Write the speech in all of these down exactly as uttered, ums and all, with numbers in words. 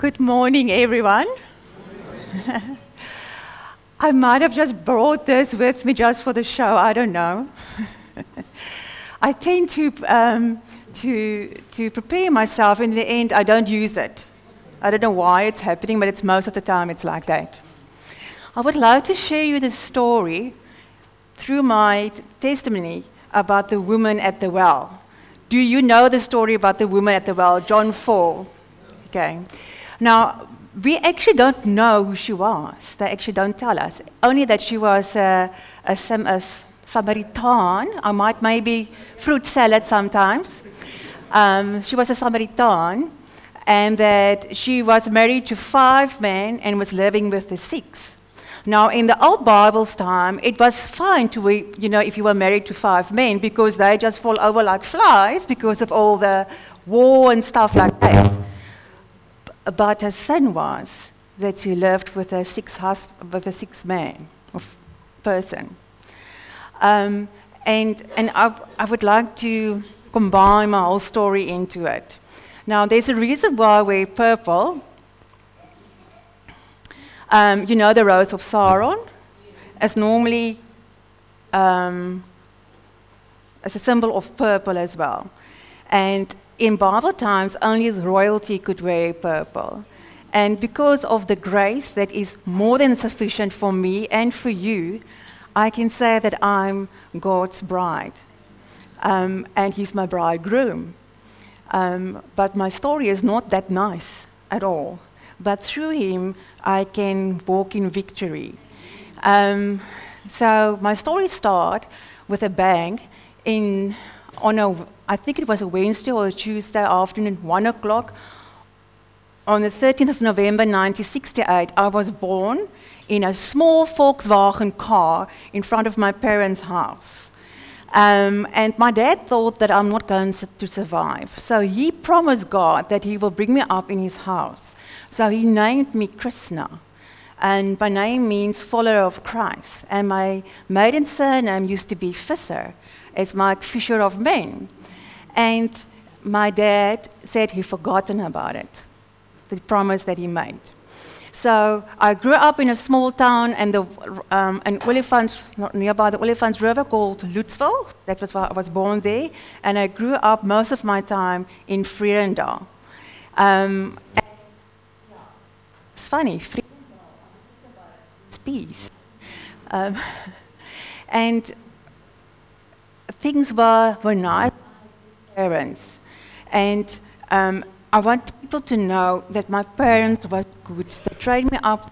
Good morning, everyone. I might have just brought this with me just for the show, I don't know. I tend to, um, to, to prepare myself, in the end, I don't use it. I don't know why it's happening, but it's most of the time it's like that. I would like to share you the story through my t- testimony about the woman at the well. Do you know the story about the woman at the well, John four? Okay. Now, we actually don't know who she was. They actually don't tell us. Only that she was a, a, Sam- a Samaritan. I might maybe fruit salad sometimes. Um, she was a Samaritan, and that she was married to five men and was living with the six. Now, in the old Bible's time, it was fine to, you know, if you were married to five men, because they just fall over like flies because of all the war and stuff like that. But her sin was that she lived with a six hus- with a six man of person, um, and and I, I would like to combine my whole story into it. Now, there's a reason why I wear purple. Um, you know the Rose of Sharon, as normally um, as a symbol of purple as well, and in Bible times, only the royalty could wear purple. And because of the grace that is more than sufficient for me and for you, I can say that I'm God's bride. Um, and He's my bridegroom. Um, but my story is not that nice at all. But through Him, I can walk in victory. Um, so my story starts with a bang in on a I think it was a Wednesday or a Tuesday afternoon, one o'clock. On the thirteenth of November nineteen sixty-eight, I was born in a small Volkswagen car in front of my parents' house. Um, and my dad thought that I'm not going to survive. So he promised God that he will bring me up in his house. So he named me Krishna. And my name means follower of Christ. And my maiden surname used to be Visser. It's like fisher of men. And my dad said he'd forgotten about it, the promise that he made. So I grew up in a small town and the um, an Olifants, not nearby the Olifants River called Lutzville. That was where I was born there. And I grew up most of my time in Vredendal. Um, it's funny, it's peace. Um, and things were, were nice. Parents. And um, I want people to know that my parents were good. They trained me up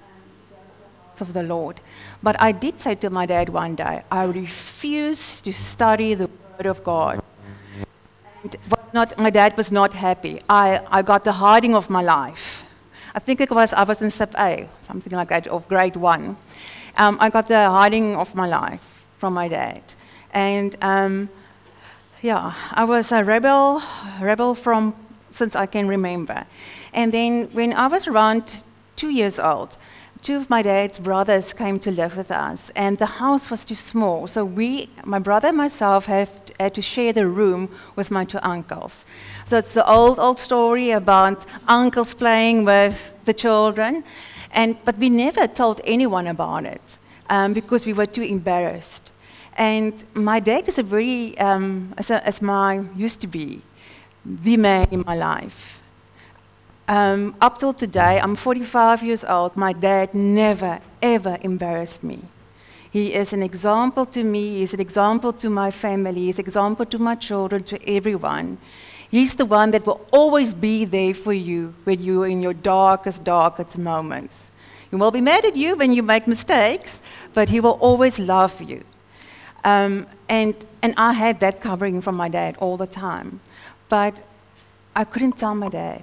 of the Lord. But I did say to my dad one day, I refuse to study the Word of God. And was not, my dad was not happy. I, I got the hiding of my life. I think it was, I was in Sub A, something like that, of grade one. Um, I got the hiding of my life from my dad. And um, Yeah, I was a rebel, rebel from since I can remember. And then when I was around two years old, two of my dad's brothers came to live with us, and the house was too small. So we, my brother and myself, have to, had to share the room with my two uncles. So it's the old, old story about uncles playing with the children, and but we never told anyone about it um, because we were too embarrassed. And my dad is a very, um, as, a, as my used to be, the man in my life. Um, up till today, I'm forty-five years old, my dad never, ever embarrassed me. He is an example to me, he's an example to my family, he's an example to my children, to everyone. He's the one that will always be there for you when you're in your darkest, darkest moments. He will be mad at you when you make mistakes, but he will always love you. Um, and, and I had that covering from my dad all the time. But I couldn't tell my dad.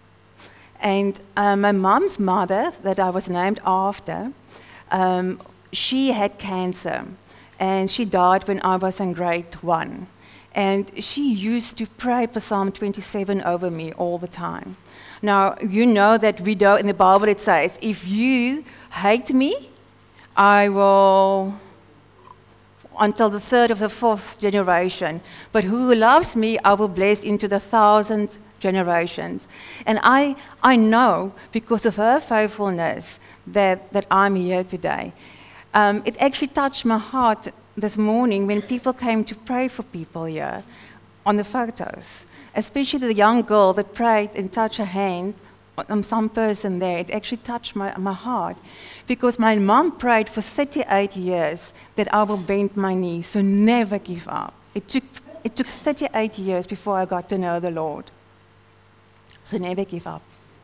And uh, my mom's mother, that I was named after, um, she had cancer. And she died when I was in grade one. And she used to pray Psalm twenty-seven over me all the time. Now, you know that we do, in the Bible it says, if you hate me, I will... until the third of the fourth generation. But who loves me, I will bless into the thousand generations. And I, I know, because of her faithfulness, that, that I'm here today. Um, it actually touched my heart this morning when people came to pray for people here on the photos, especially the young girl that prayed and touched her hand on some person there. It actually touched my, my heart, because my mom prayed for thirty-eight years that I will bend my knees, so never give up. It took, it took thirty-eight years before I got to know the Lord. So never give up.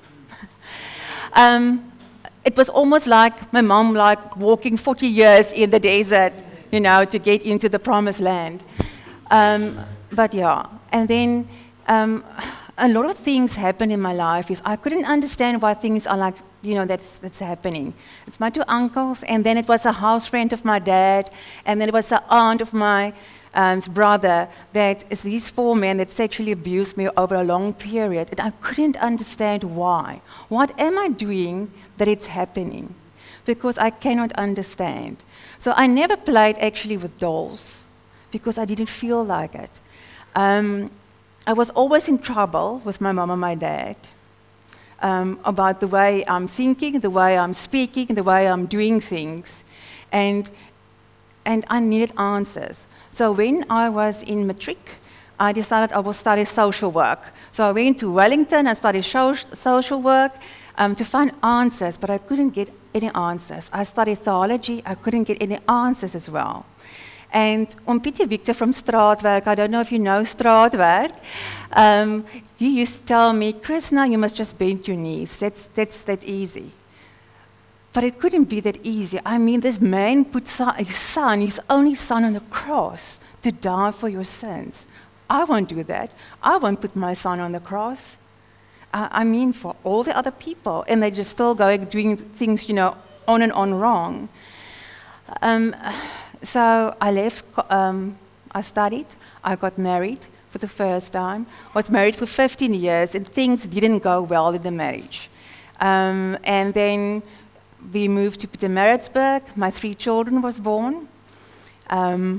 um, it was almost like my mom like walking forty years in the desert, you know, to get into the promised land. Um, but yeah, and then um, a lot of things happened in my life. Is I couldn't understand why things are like, you know, that's, that's happening. It's my two uncles, and then it was a house friend of my dad, and then it was an aunt of my um, brother, that is these four men that sexually abused me over a long period, and I couldn't understand why. What am I doing that it's happening? Because I cannot understand. So I never played actually with dolls, because I didn't feel like it. Um, I was always in trouble with my mom and my dad um, about the way I'm thinking, the way I'm speaking, the way I'm doing things. And, and I needed answers. So when I was in matric, I decided I will study social work. So I went to Wellington and studied social work um, to find answers, but I couldn't get any answers. I studied theology, I couldn't get any answers as well. And on Pieter Victor from Straatwerk, I don't know if you know Straatwerk, um, he used to tell me, Krishna, you must just bend your knees. That's, that's that easy. But it couldn't be that easy. I mean, this man put his son, his only son, on the cross to die for your sins. I won't do that. I won't put my son on the cross. Uh, I mean, for all the other people. And they're just still going, doing things, you know, on and on wrong. Um, so I left, um, I studied, I got married for the first time, was married for fifteen years, and things didn't go well in the marriage. Um, and then we moved to Pietermaritzburg. My three children was born. Um,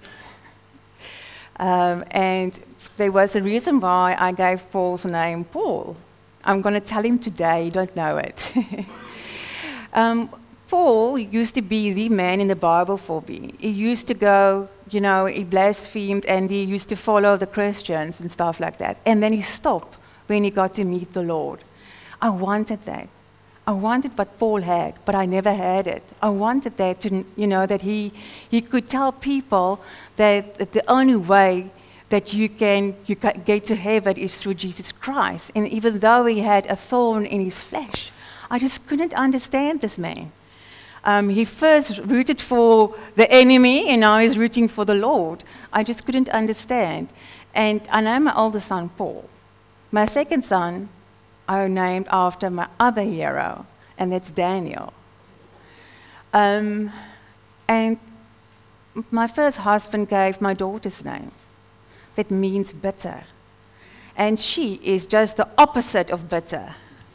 um, and there was a reason why I gave Paul's name Paul. I'm going to tell him today, you don't know it. um, Paul used to be the man in the Bible for me. He used to go, you know, he blasphemed, and he used to follow the Christians and stuff like that. And then he stopped when he got to meet the Lord. I wanted that. I wanted what Paul had, but I never had it. I wanted that to, you know, that he he could tell people that, that the only way that you can you can get to heaven is through Jesus Christ. And even though he had a thorn in his flesh, I just couldn't understand this man. Um, he first rooted for the enemy, and now he's rooting for the Lord. I just couldn't understand. And I know my older son, Paul. My second son, I named after my other hero, and that's Daniel. Um, and my first husband gave my daughter's name. That means bitter. And she is just the opposite of bitter.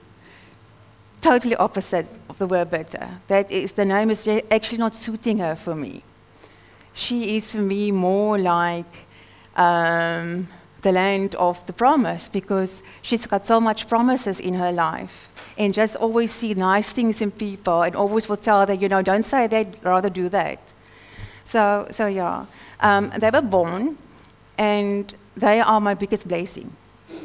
Totally opposite of the word bitter. That is, the name is actually not suiting her for me. She is for me more like um, the land of the promise, because she's got so much promises in her life, and just always see nice things in people, and always will tell them, you know, don't say that, rather do that. So, so yeah, um, they were born, and they are my biggest blessing.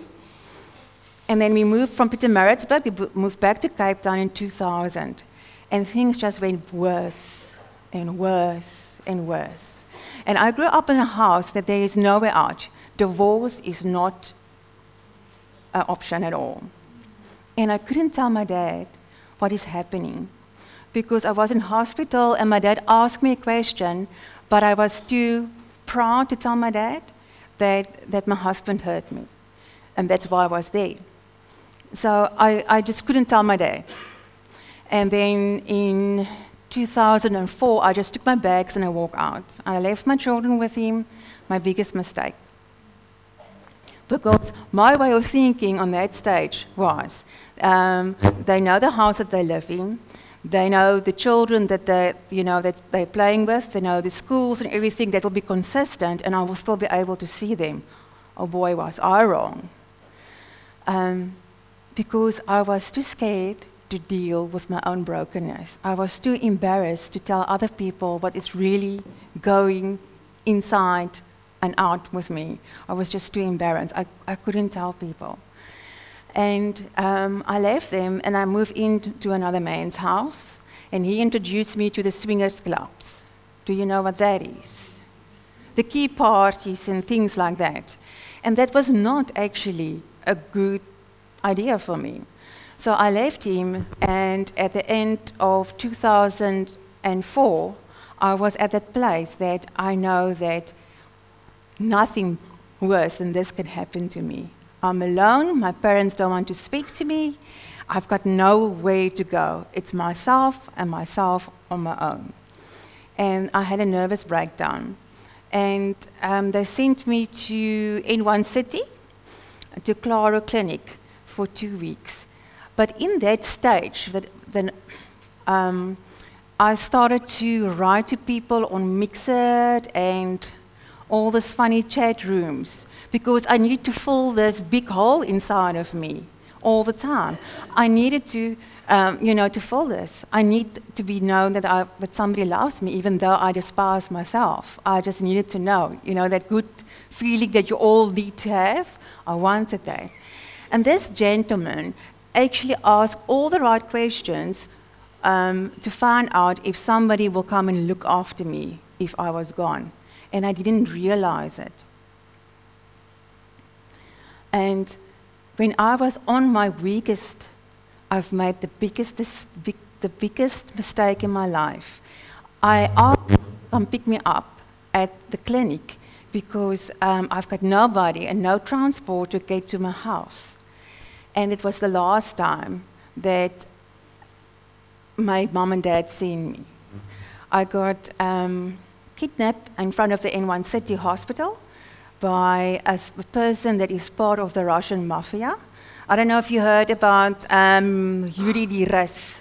And then we moved from Pietermaritzburg, we moved back to Cape Town in two thousand, and things just went worse and worse and worse. And I grew up in a house that there is nowhere out. Divorce is not an option at all. And I couldn't tell my dad what is happening, because I was in hospital and my dad asked me a question, but I was too proud to tell my dad that, that my husband hurt me. And that's why I was there. So I, I just couldn't tell my dad. And then in two thousand four, I just took my bags and I walked out. I left my children with him, my biggest mistake. Because my way of thinking on that stage was, um, they know the house that they live in, they know the children that they, you know, that they're playing with, they know the schools and everything that will be consistent, and I will still be able to see them. Oh boy, was I wrong. um, because I was too scared to deal with my own brokenness. I was too embarrassed to tell other people what is really going inside and out with me. I was just too embarrassed. I, I couldn't tell people. And um, I left them and I moved into another man's house, and he introduced me to the swingers clubs. Do you know what that is? The key parties and things like that. And that was not actually a good idea for me. So I left him, and at the end of two thousand four, I was at that place that I know that nothing worse than this can happen to me. I'm alone, my parents don't want to speak to me, I've got nowhere to go. It's myself and myself on my own. And I had a nervous breakdown. And um, they sent me to N one City, to Claro Clinic, for two weeks. But in that stage, that, then, um, I started to write to people on Mixit and all these funny chat rooms, because I needed to fill this big hole inside of me all the time. I needed to, um, you know, to fill this. I need to be known that, I, that somebody loves me, even though I despise myself. I just needed to know, you know, that good feeling that you all need to have. I wanted that. And this gentleman actually asked all the right questions um, to find out if somebody will come and look after me if I was gone. And I didn't realize it. And when I was on my weakest, I've made the biggest, big, the biggest mistake in my life. I asked him to come pick me up at the clinic because um, I've got nobody and no transport to get to my house. And it was the last time that my mom and dad seen me. I got um, kidnapped in front of the N one City Hospital by a, a person that is part of the Russian mafia. I don't know if you heard about um, Yuri Diras.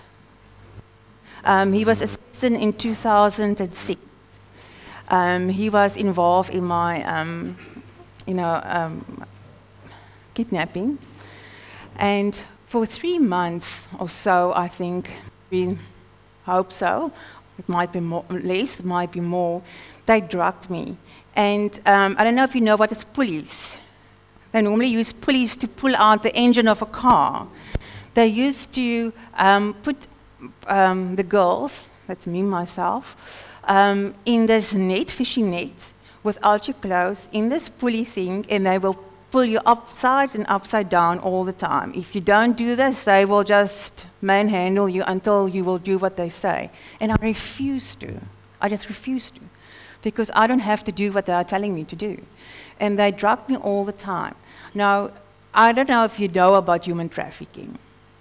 Um, he was assassin in two thousand six. Um, he was involved in my, um, you know, um, kidnapping. And for three months or so, I think, we hope so, it might be more, less, it might be more, they drugged me. And um, I don't know if you know what is pulleys. They normally use pulleys to pull out the engine of a car. They used to um, put um, the girls, that's me, myself, um, in this net, fishing net, without your clothes, in this pulley thing, and they will pull you upside and upside down all the time. If you don't do this, they will just manhandle you until you will do what they say. And I refuse to. I just refuse to. Because I don't have to do what they are telling me to do. And they drug me all the time. Now, I don't know if you know about human trafficking.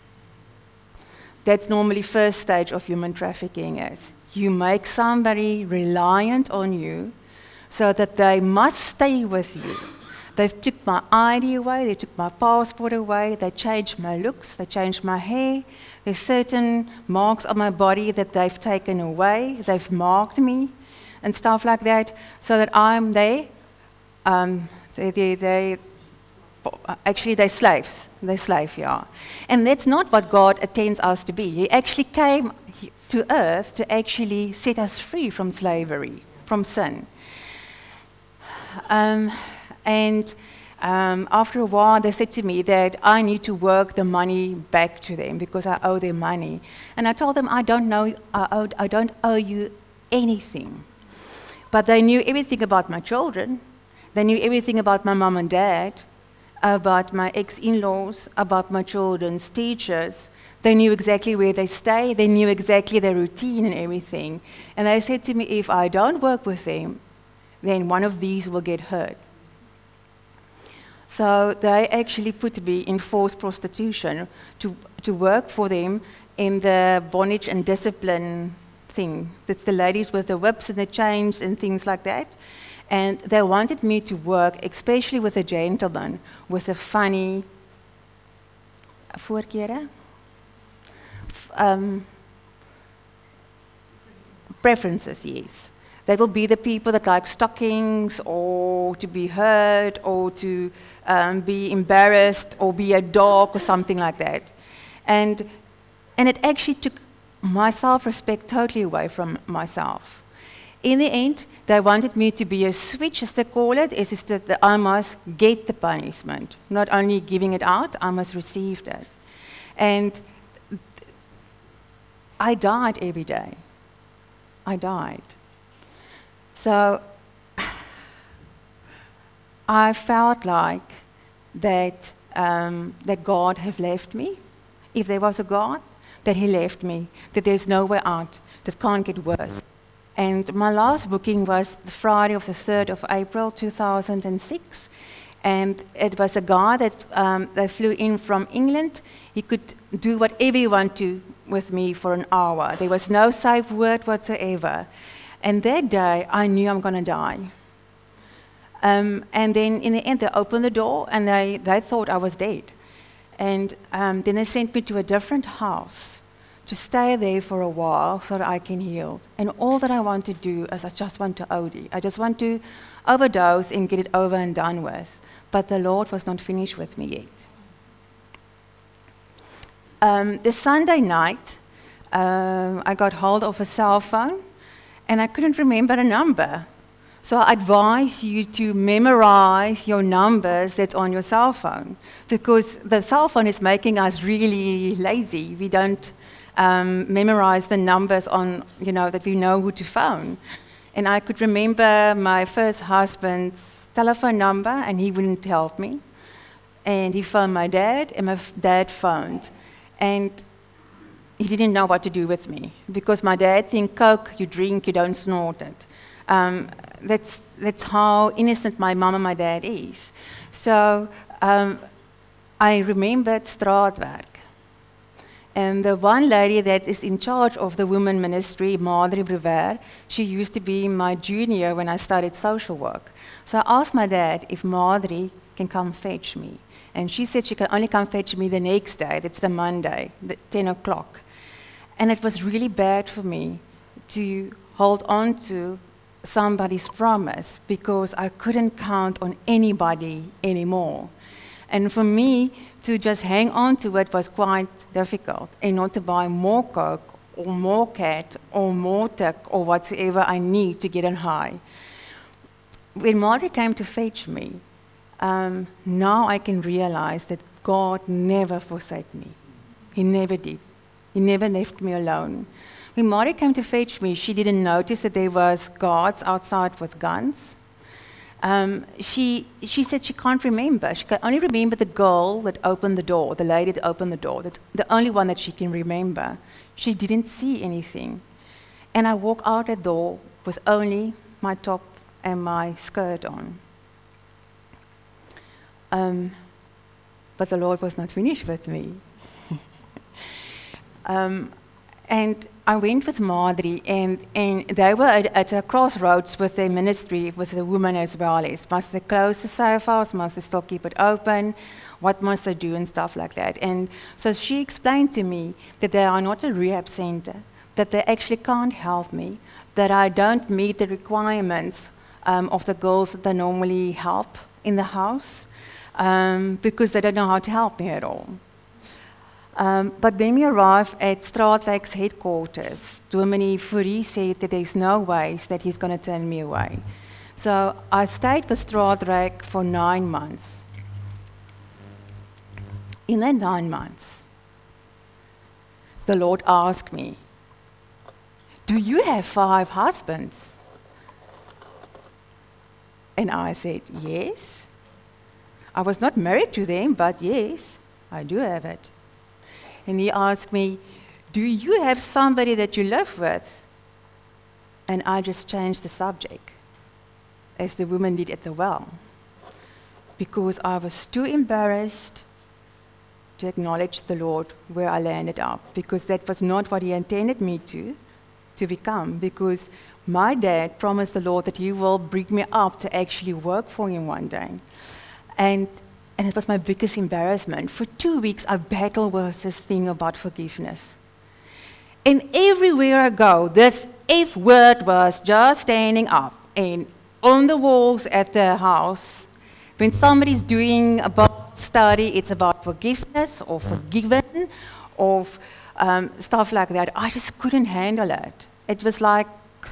That's normally first stage of human trafficking is you make somebody reliant on you so that they must stay with you. They took my I D away, they took my passport away, they changed my looks, they changed my hair. There's certain marks on my body that they've taken away, they've marked me and stuff like that, so that I'm there. Um, they, they, they, actually, they're slaves, they're slaves, yeah. And that's not what God intends us to be. He actually came to earth to actually set us free from slavery, from sin. Um, And um, after a while, they said to me that I need to work the money back to them because I owe them money. And I told them I don't know, I, owed, I don't owe you anything. But they knew everything about my children. They knew everything about my mom and dad, about my ex-in-laws, about my children's teachers. They knew exactly where they stay. They knew exactly their routine and everything. And they said to me, if I don't work with them, then one of these will get hurt. So they actually put me in forced prostitution to, to work for them in the bondage and discipline thing. That's the ladies with the whips and the chains and things like that. And they wanted me to work, especially with a gentleman with a funny voorkere, um, preferences, yes. They will be the people that like stockings or to be hurt or to um, be embarrassed or be a dog or something like that. And, and it actually took my self-respect totally away from myself. In the end, they wanted me to be a switch, as they call it, is just that I must get the punishment, not only giving it out, I must receive it. And I died every day. I died. So I felt like that, um, that God had left me. If there was a God, that he left me, that there's no way out, that can't get worse. And my last booking was the Friday of the third of April, two thousand six. And it was a guy that um, they flew in from England. He could do whatever he wanted to with me for an hour. There was no safe word whatsoever. And that day, I knew I'm going to die. Um, and then in the end, they opened the door, and they, they thought I was dead. And um, then they sent me to a different house to stay there for a while so that I can heal. And all that I want to do is I just want to O D. I just want to overdose and get it over and done with. But the Lord was not finished with me yet. Um, the Sunday night, uh, I got hold of a cell phone, and I couldn't remember a number. So I advise you to memorize your numbers that's on your cell phone, because the cell phone is making us really lazy. We don't um, memorize the numbers on, you know, that we know who to phone. And I could remember my first husband's telephone number, and he wouldn't help me. And he phoned my dad, and my f- dad phoned. And he didn't know what to do with me, because my dad thinks, Coke, you drink, you don't snort it. Um, that's, that's how innocent my mom and my dad is. So um, I remembered straatwerk. And the one lady that is in charge of the women ministry, Madre Brewer, she used to be my junior when I studied social work. So I asked my dad if Madre can come fetch me. And she said she can only come fetch me the next day, that's the Monday, the ten o'clock. And it was really bad for me to hold on to somebody's promise, because I couldn't count on anybody anymore. And for me to just hang on to it was quite difficult, and not to buy more Coke or more cat or more tick or whatsoever I need to get on high. When Madre came to fetch me, um, now I can realize that God never forsake me. He never did. He never left me alone. When Madre came to fetch me, she didn't notice that there was guards outside with guns. Um, she, she said she can't remember. She can only remember the girl that opened the door, the lady that opened the door. That's the only one that she can remember. She didn't see anything. And I walk out the door with only my top and my skirt on. Um, but the Lord was not finished with me. um, and I went with Madre, and, and they were at, at a crossroads with their ministry, with the women as well. As must they close the safe house? Must they still keep it open? What must they do and stuff like that? And so she explained to me that they are not a rehab center, that they actually can't help me, that I don't meet the requirements um, of the girls that they normally help in the house, um, because they don't know how to help me at all. Um, but when we arrived at Straatwerk's headquarters, Dominee Fourie said that there's no ways that he's going to turn me away. So I stayed with Straatwerk for nine months. In that nine months, the Lord asked me, "Do you have five husbands?" And I said, "Yes." I was not married to them, but yes, I do have it. And he asked me, "Do you have somebody that you live with?" And I just changed the subject, as the woman did at the well, because I was too embarrassed to acknowledge the Lord where I landed up, because that was not what he intended me to, to become, because my dad promised the Lord that he will bring me up to actually work for him one day. And And it was my biggest embarrassment. For two weeks, I battled with this thing about forgiveness. And everywhere I go, this if word was just standing up and on the walls at the house, when somebody's doing a Bible study, it's about forgiveness or forgiven or um, stuff like that, I just couldn't handle it. It was like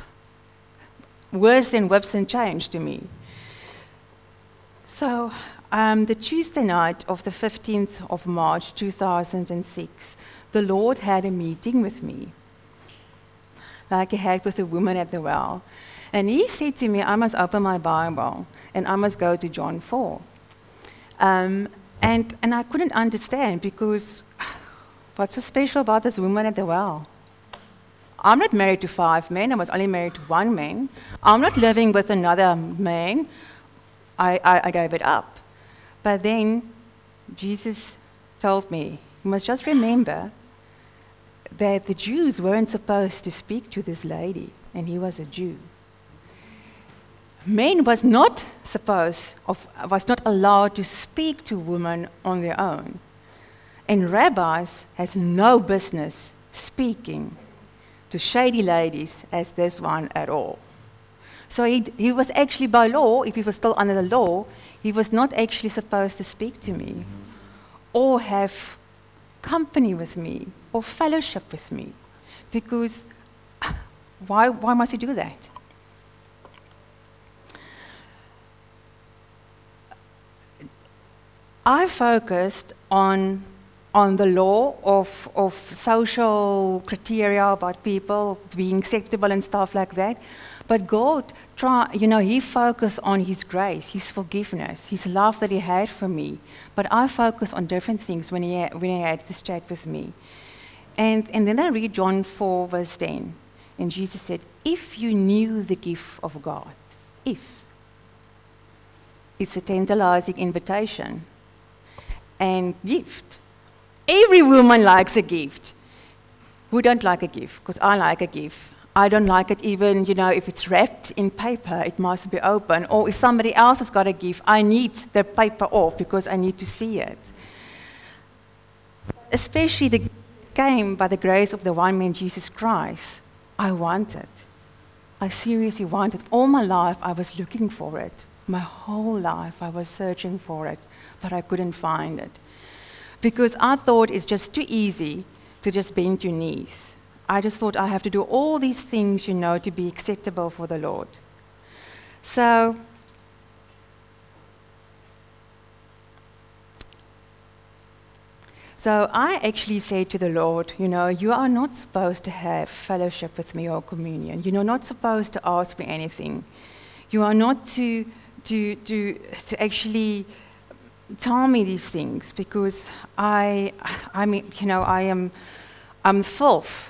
worse than whips and chains to me. So um, the Tuesday night of the fifteenth of March two thousand six, the Lord had a meeting with me, like he had with the woman at the well. And he said to me, I must open my Bible and I must go to John four. Um, and, and I couldn't understand, because what's so special about this woman at the well? I'm not married to five men, I was only married to one man. I'm not living with another man. I, I, I gave it up. But then Jesus told me, you must just remember that the Jews weren't supposed to speak to this lady, and he was a Jew. Men was not supposed, of, was not allowed to speak to women on their own. And rabbis has no business speaking to shady ladies as this one at all. So he, he was actually, by law, if he was still under the law, he was not actually supposed to speak to me or have company with me or fellowship with me, because why, why must he do that? I focused on, on the law of, of social criteria about people being acceptable and stuff like that. But God, try, you know, he focused on his grace, his forgiveness, his love that he had for me. But I focused on different things when he had, when he had this chat with me. And, and then I read John four, verse ten. And Jesus said, if you knew the gift of God, if. It's a tantalizing invitation. And gift. Every woman likes a gift. Who don't like a gift? Because I like a gift. I don't like it even, you know, if it's wrapped in paper, it must be open. Or if somebody else has got a gift, I need the paper off because I need to see it. Especially the came by the grace of the one man, Jesus Christ. I want it. I seriously want it. All my life I was looking for it. My whole life I was searching for it, but I couldn't find it. Because I thought it's just too easy to just bend your knees. I just thought I have to do all these things, you know, to be acceptable for the Lord. So, so I actually said to the Lord, you know, you are not supposed to have fellowship with me or communion. You're not supposed to ask me anything. You are not to, to, to, to actually tell me these things, because I, I mean, you know, I am, I'm filth.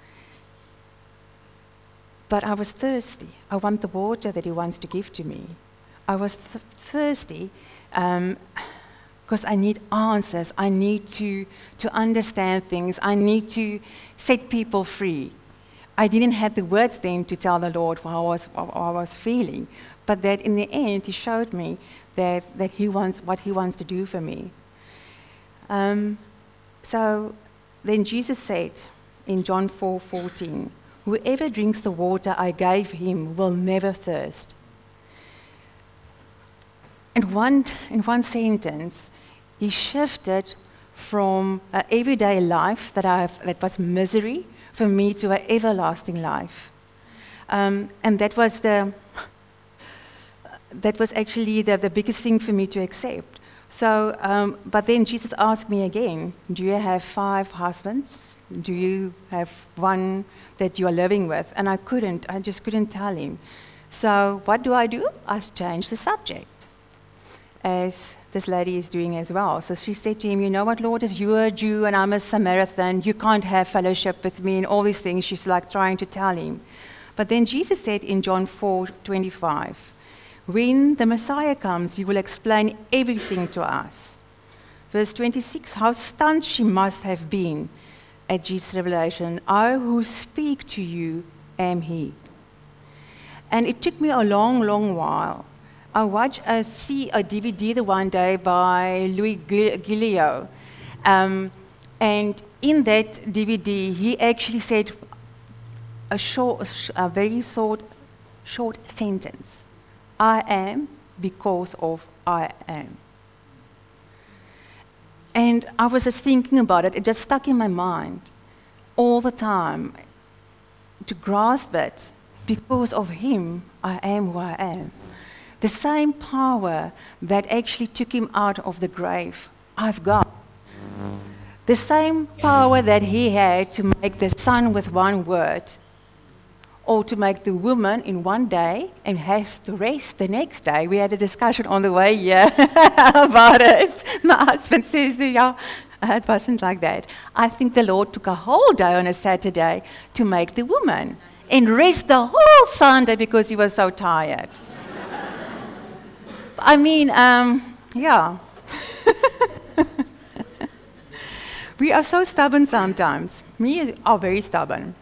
But I was thirsty. I want the water that he wants to give to me. I was th- thirsty because um, I need answers. I need to, to understand things. I need to set people free. I didn't have the words then to tell the Lord what I was, what I was feeling. But that in the end, he showed me that, that he wants what he wants to do for me. Um, so then Jesus said in John four fourteen, whoever drinks the water I gave him will never thirst. In one, in one sentence, he shifted from an everyday life that, I have, that was misery for me to an everlasting life. Um, and that was the that was actually the, the biggest thing for me to accept. So, um, but then Jesus asked me again, do you have five husbands? Do you have one that you are living with? And I couldn't, I just couldn't tell him. So what do I do? I changed the subject, as this lady is doing as well. So she said to him, you know what, Lord, as you're a Jew and I'm a Samaritan, you can't have fellowship with me and all these things. She's like trying to tell him. But then Jesus said in John four twenty-five, when the Messiah comes, he will explain everything to us. Verse twenty-six, how stunned she must have been at Jesus' revelation. I who speak to you am he. And it took me a long, long while. I watched a, see a D V D the one day by Louis Giglio. Um, and in that D V D, he actually said, a short, a very short, short sentence. I am because of I am. And I was just thinking about it. It just stuck in my mind all the time to grasp it. Because of him, I am who I am. The same power that actually took him out of the grave, I've got. The same power that he had to make the sun with one word, or to make the woman in one day and have to rest the next day. We had a discussion on the way here about it. My husband says, yeah, it wasn't like that. I think the Lord took a whole day on a Saturday to make the woman and rest the whole Sunday because he was so tired. I mean, um, yeah. We are so stubborn sometimes. We are very stubborn.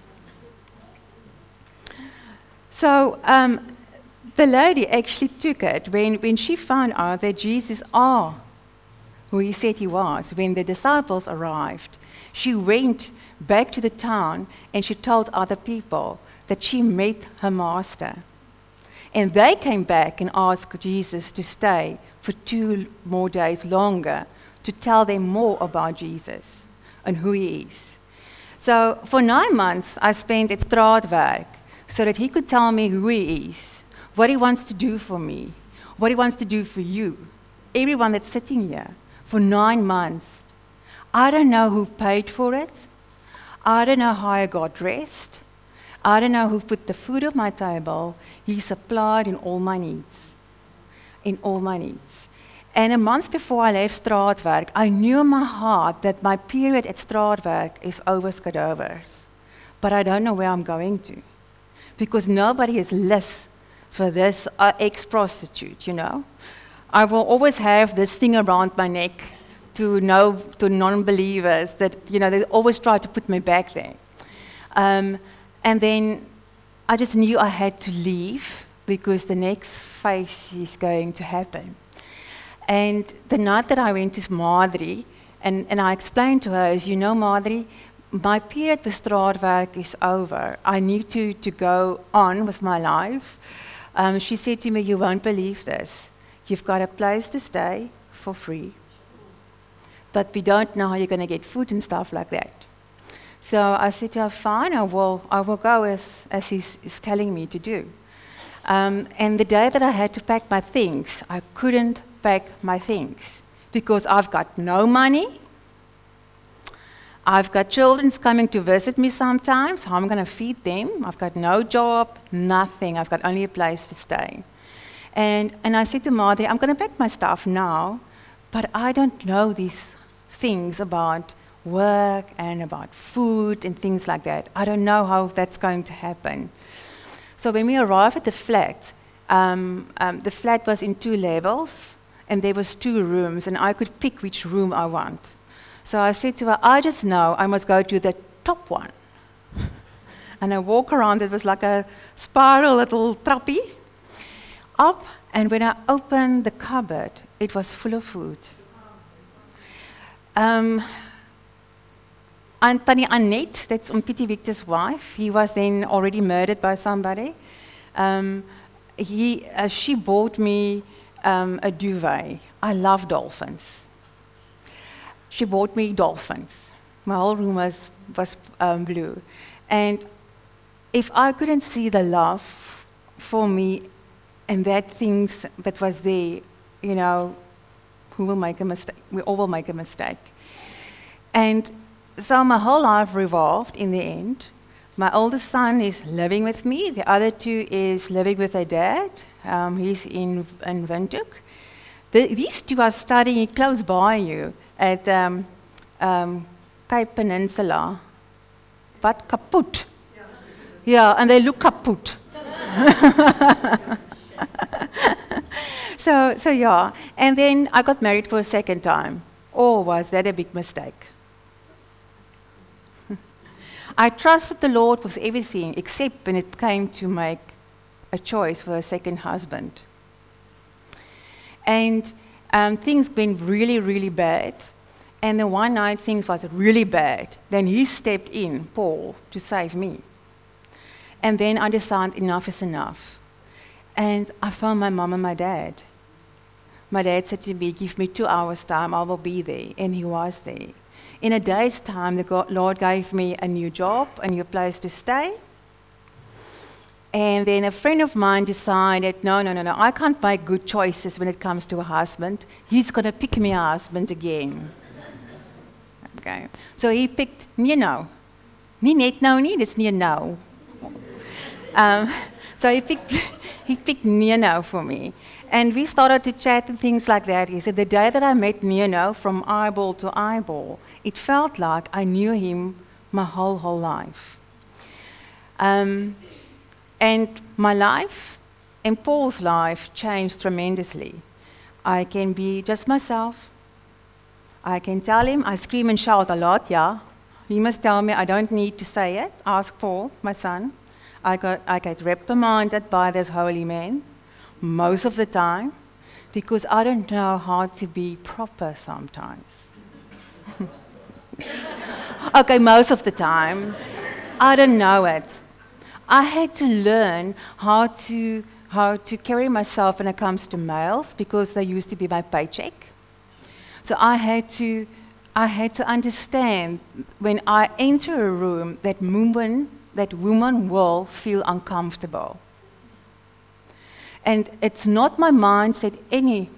So um, the lady actually took it when, when she found out that Jesus are who he said he was. When the disciples arrived, she went back to the town and she told other people that she met her master. And they came back and asked Jesus to stay for two more days longer to tell them more about Jesus and who he is. So for nine months, I spent at Straatwerk so that he could tell me who he is, what he wants to do for me, what he wants to do for you, everyone that's sitting here, for nine months. I don't know who paid for it. I don't know how I got dressed. I don't know who put the food on my table. He supplied in all my needs. In all my needs. And a month before I left Straatwerk, I knew in my heart that my period at Straatwerk is over skadovers. But I don't know where I'm going to. Because nobody is less for this uh, ex-prostitute, you know. I will always have this thing around my neck to know, to non-believers that, you know, they always try to put me back there. Um, And then I just knew I had to leave because the next phase is going to happen. And the night that I went to Madri, and, and I explained to her, as you know, Madri, my period with Straatwerk is over. I need to, to go on with my life. Um, she said to me, you won't believe this. You've got a place to stay for free. But we don't know how you're going to get food and stuff like that. So I said to her, fine, I will, I will go as, as he's, he's telling me to do. Um, and the day that I had to pack my things, I couldn't pack my things because I've got no money. I've got children coming to visit me sometimes. How am I going to feed them? I've got no job, nothing. I've got only a place to stay. And, and I said to Madri, I'm going to pack my stuff now, but I don't know these things about work and about food and things like that. I don't know how that's going to happen. So when we arrived at the flat, um, um, the flat was in two levels, and there was two rooms, and I could pick which room I want. So I said to her, I just know I must go to the top one. And I walk around, it was like a spiral little trappie, up, and when I opened the cupboard, it was full of food. Um, And Tannie Annette, that's Pietie Victor's wife, he was then already murdered by somebody. Um, he, uh, she bought me um, a duvet. I love dolphins. She bought me dolphins. My whole room was, was um, blue. And if I couldn't see the love for me and that things that was there, you know, who will make a mistake? We all will make a mistake. And so my whole life revolved in the end. My oldest son is living with me. The other two is living with their dad. Um, he's in, in Windhoek. The, these two are studying close by you at um, um, Cape Peninsula. But kaput. Yeah, yeah, and they look kaput. so, so yeah. And then I got married for a second time. Oh, was that a big mistake? I trusted the Lord with everything except when it came to make a choice for a second husband. And um, things went really, really bad. And the one night things was really bad. Then he stepped in, Paul, to save me. And then I decided enough is enough. And I found my mom and my dad. My dad said to me, give me two hours time, I will be there. And he was there. In a day's time, the God, Lord gave me a new job, a new place to stay. And then a friend of mine decided, no, no, no, no, I can't make good choices when it comes to a husband. He's going to pick me a husband again. Okay. So he picked, nee nou. Nie net nou nie, dis nie nou. Um, so he picked, he picked Nino for me. And we started to chat and things like that. He said, the day that I met Nino from eyeball to eyeball, it felt like I knew him my whole, whole life. Um, and my life and Paul's life changed tremendously. I can be just myself. I can tell him, I scream and shout a lot, yeah. He must tell me I don't need to say it. Ask Paul, my son. I got, I get reprimanded by this holy man most of the time because I don't know how to be proper sometimes. Okay, most of the time. I don't know it. I had to learn how to, how to carry myself when it comes to males because they used to be my paycheck. So I had to, I had to understand when I enter a room that woman, that woman will feel uncomfortable. And it's not my mindset any,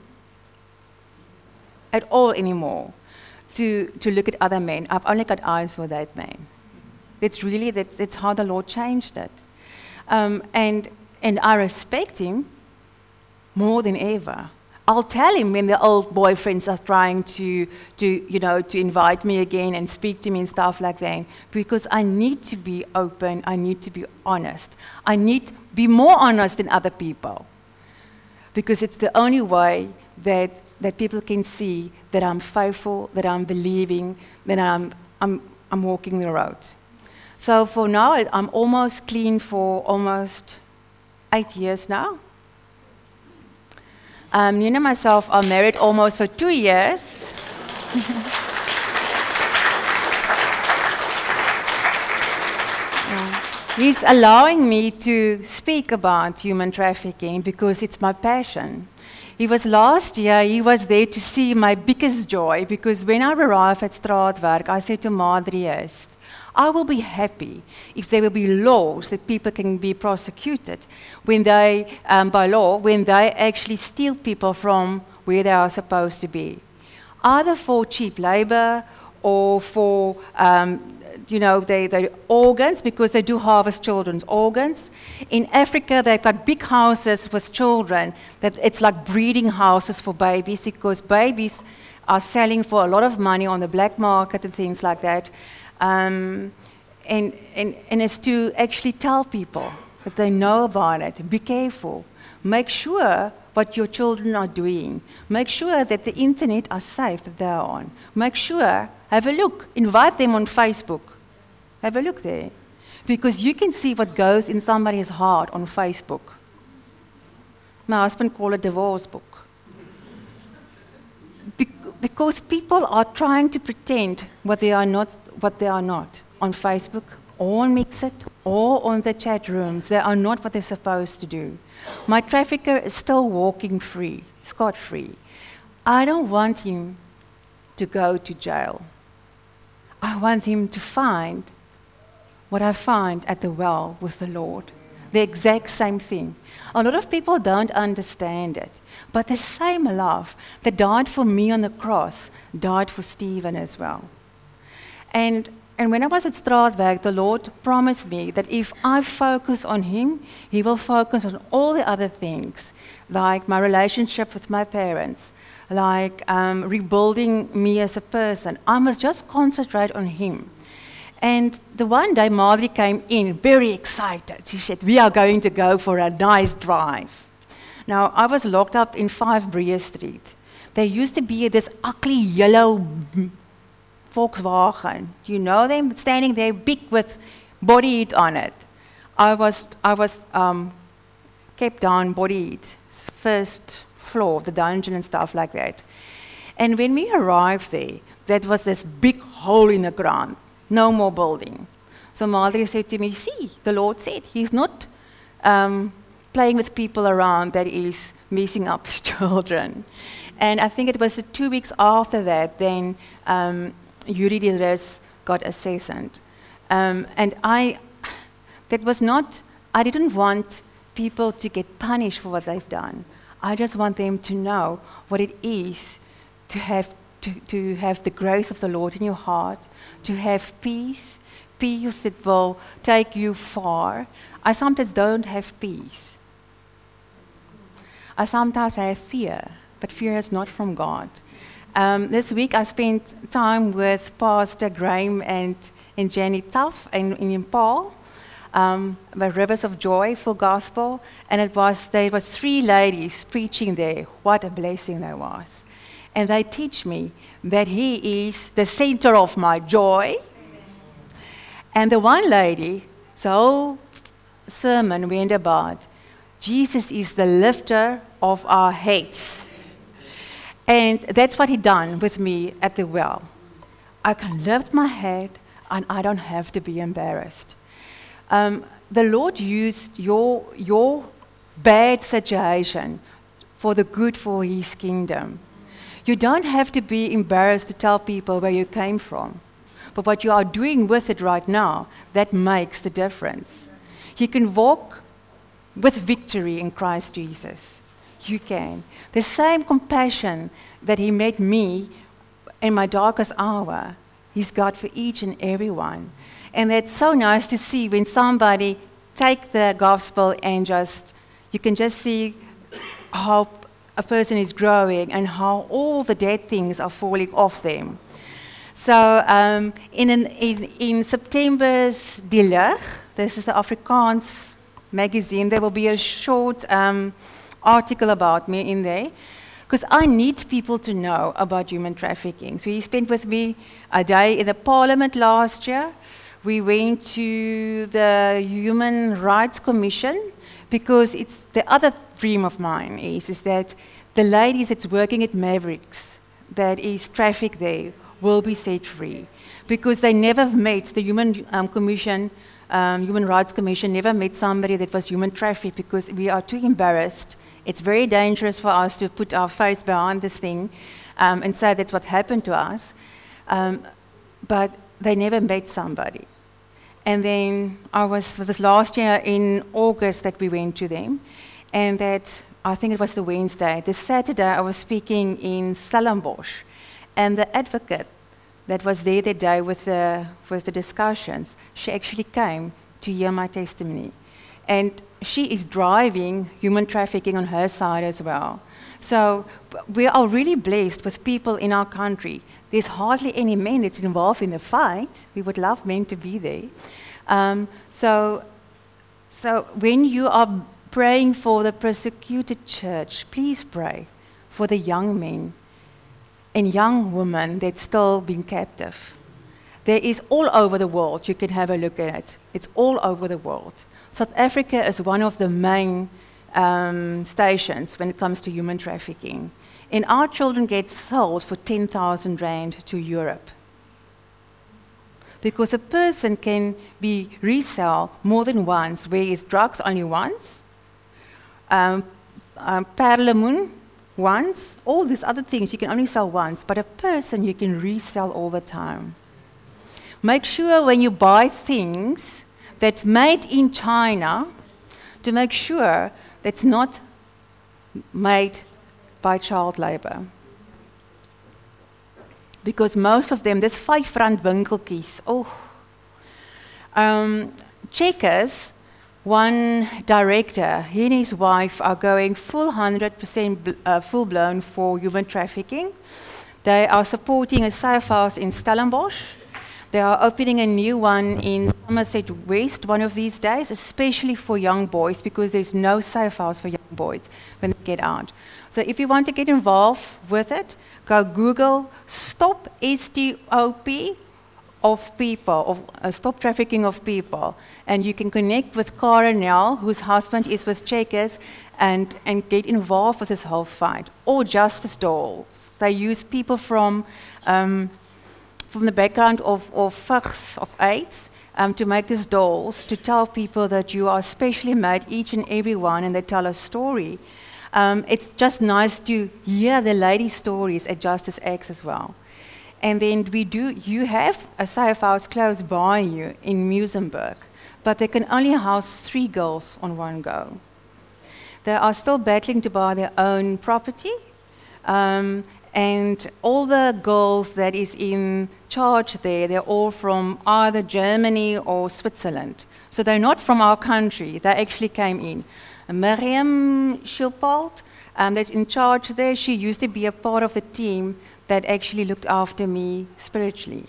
at all anymore to, to look at other men. I've only got eyes for that man. It's really, that, that's how the Lord changed it. Um, and, and I respect him more than ever. I'll tell him when the old boyfriends are trying to, to, you know, to invite me again and speak to me and stuff like that, because I need to be open, I need to be honest. I need to be more honest than other people, because it's the only way that, that people can see that I'm faithful, that I'm believing, that I'm, I'm, I'm walking the road. So for now, I'm almost clean for almost eight years now. Um, Nina and myself are married almost for two years. Yeah. He's allowing me to speak about human trafficking because it's my passion. He was last year, he was there to see my biggest joy, because when I arrived at Straatwerk, I said to Madrius, I will be happy if there will be laws that people can be prosecuted when they, um, by law, when they actually steal people from where they are supposed to be, either for cheap labor or for, um, you know, they, they organs, because they do harvest children's organs. In Africa, they've got big houses with children that it's like breeding houses for babies, because babies are selling for a lot of money on the black market and things like that. Um, and, and, and it's to actually tell people that they know about it. Be careful. Make sure what your children are doing. Make sure that the internet are safe that they're on. Make sure, have a look. Invite them on Facebook. Have a look there. Because you can see what goes in somebody's heart on Facebook. My husband called it a divorce book. Because people are trying to pretend what they are not, what they are not on Facebook or on Mixit or on the chat rooms. They are not what they're supposed to do. My trafficker is still walking free, scot-free. I don't want him to go to jail. I want him to find what I find at the well with the Lord. The exact same thing. A lot of people don't understand it, but the same love that died for me on the cross died for Stephen as well. And, and when I was at Straatwerk, the Lord promised me that if I focus on him, he will focus on all the other things, like my relationship with my parents, like um, rebuilding me as a person. I must just concentrate on him. And the one day, Madri came in, very excited. She said, we are going to go for a nice drive. Now, I was locked up in five Breer Street. There used to be this ugly yellow Volkswagen. You know them, standing there, big with body heat on it. I was, I was um, kept down body heat, first floor, the dungeon and stuff like that. And when we arrived there, there was this big hole in the ground. No more building. So Madri said to me, see, the Lord said, he's not um, playing with people around that is messing up his children. And I think it was two weeks after that, then um, Yuri Didres got assassinated. Um, and I, that was not, I didn't want people to get punished for what they've done. I just want them to know what it is to have, to, to have the grace of the Lord in your heart, to have peace, peace that will take you far. I sometimes don't have peace. I sometimes have fear, but fear is not from God. Um, this week I spent time with Pastor Graham and, and Jenny Tuff in, in Paul, um, the Rivers of Joy, full gospel, and it was there was three ladies preaching there. What a blessing that was. And they teach me that he is the center of my joy. Amen. And the one lady, the whole sermon went about, Jesus is the lifter of our heads. And that's what he done with me at the well. I can lift my head and I don't have to be embarrassed. Um, the Lord used your, your bad situation for the good for his kingdom. You don't have to be embarrassed to tell people where you came from. But what you are doing with it right now, that makes the difference. You can walk with victory in Christ Jesus. You can. The same compassion that he made me in my darkest hour, he's got for each and every one. And it's so nice to see when somebody take the gospel and just, you can just see how a person is growing and how all the dead things are falling off them. So um, in, an, in, in September's Die Lig, this is the Afrikaans magazine, there will be a short um, article about me in there, because I need people to know about human trafficking. So he spent with me a day in the Parliament last year. We went to the Human Rights Commission, because it's the other dream of mine is, is that the ladies that's working at Mavericks, that is trafficked there, will be set free. Because they never met, the Human um, Commission, um, Human Rights Commission never met somebody that was human trafficked, because we are too embarrassed. It's very dangerous for us to put our face behind this thing um, and say that's what happened to us. Um, but they never met somebody. And then I was, it was last year in August that we went to them, and that, I think it was the Wednesday. The Saturday I was speaking in Stellenbosch, and the advocate that was there that day with the, with the discussions, she actually came to hear my testimony. And she is driving human trafficking on her side as well. So we are really blessed with people in our country. There's hardly any men that's involved in the fight. We would love men to be there. Um, so, so when you are praying for the persecuted church, please pray for the young men and young women that's still being captive. There is all over the world. You can have a look at it. It's all over the world. South Africa is one of the main um, stations when it comes to human trafficking. And our children get sold for ten thousand rand to Europe. Because a person can be resell more than once, whereas drugs only once, um, um, perlemoen once, all these other things you can only sell once, but a person you can resell all the time. Make sure when you buy things that's made in China, to make sure that's not made by child labor. Because most of them, there's five rand winkeltjies. Oh. Um, Checkers, one director, he and his wife are going full one hundred percent bl- uh, full-blown for human trafficking. They are supporting a safe house in Stellenbosch. They are opening a new one in Somerset West one of these days, especially for young boys, because there's no safe house for young boys when they get out. So if you want to get involved with it, go Google Stop S T O P of people, of, uh, Stop Trafficking of People, and you can connect with Coronel, whose husband is with Checkers, and, and get involved with this whole fight. Or Justice Dolls. They use people from... Um, from the background of, of vigs, of AIDS, um, to make these dolls to tell people that you are specially made, each and every one, and they tell a story. Um, it's just nice to hear the lady stories at Justice X as well. And then we do, you have a safe house close by you in Muizenberg, but they can only house three girls on one go. They are still battling to buy their own property, um, and all the girls that is in charge there, they're all from either Germany or Switzerland. So they're not from our country, they actually came in. Miriam Schilpalt, um, that's in charge there, she used to be a part of the team that actually looked after me spiritually.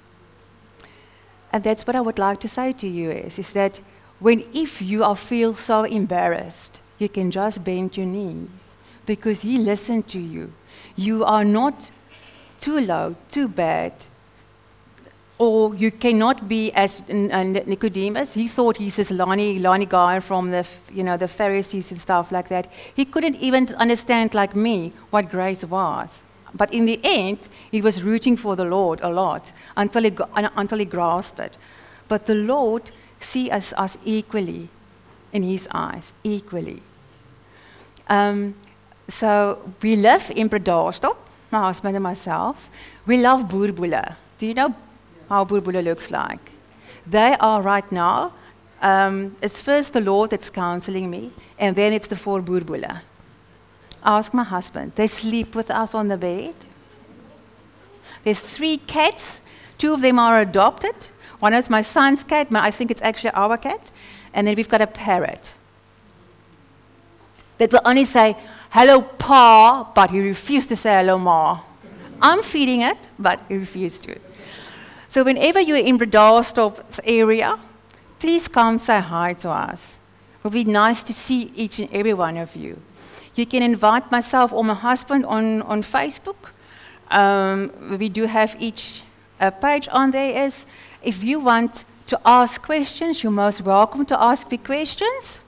And that's what I would like to say to you is, is that when if you are feel so embarrassed, you can just bend your knees because he listened to you. You are not too low, too bad, or you cannot be as uh, Nicodemus. He thought he's this Lani, Lani guy from the, you know, the Pharisees and stuff like that. He couldn't even understand, like me, what grace was. But in the end, he was rooting for the Lord a lot until he, got, until he grasped it. But the Lord sees us, us equally in his eyes, equally. Um, so we live in Bredasdorp, my husband and myself. We love Boerboele. Do you know how Boerboele looks like? They are right now, um, it's first the Lord that's counseling me, and then it's the four Boerboele. Ask my husband. They sleep with us on the bed. There's three cats. Two of them are adopted. One is my son's cat. I think it's actually our cat. And then we've got a parrot that will only say, hello, Pa, but he refused to say hello, Ma. I'm feeding it, but he refused to. So whenever you're in Bredasdorp's area, please come say hi to us. It will be nice to see each and every one of you. You can invite myself or my husband on, on Facebook. Um, we do have each uh, page on there. Is if you want to ask questions, you're most welcome to ask the questions.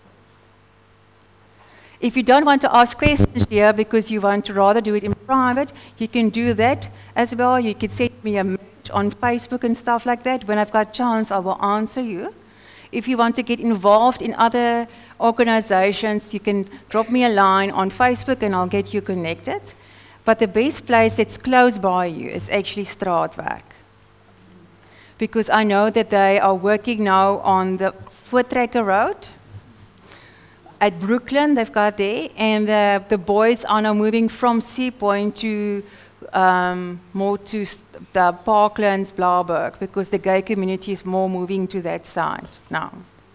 If you don't want to ask questions here because you want to rather do it in private, you can do that as well. You can send me a message on Facebook and stuff like that. When I've got a chance, I will answer you. If you want to get involved in other organizations, you can drop me a line on Facebook and I'll get you connected. But the best place that's close by you is actually Straatwerk. Because I know that they are working now on the Voortrekker Road. At Brooklyn, they've got there, and the, the boys are now moving from Sea Point to um, more to the Parklands, Blaauwberg, because the gay community is more moving to that side now.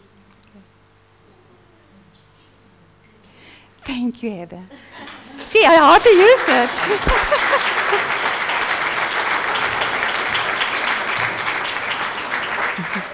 Thank you, Heather. See, I hardly used it.